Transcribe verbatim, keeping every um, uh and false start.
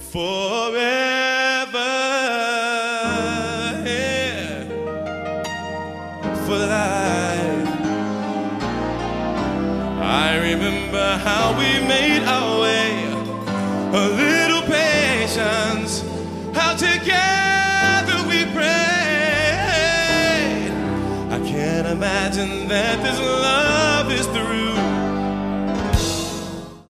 forever, yeah, for life. I remember how we made our way, a little patience, how together we prayed. I can't imagine that this love is through.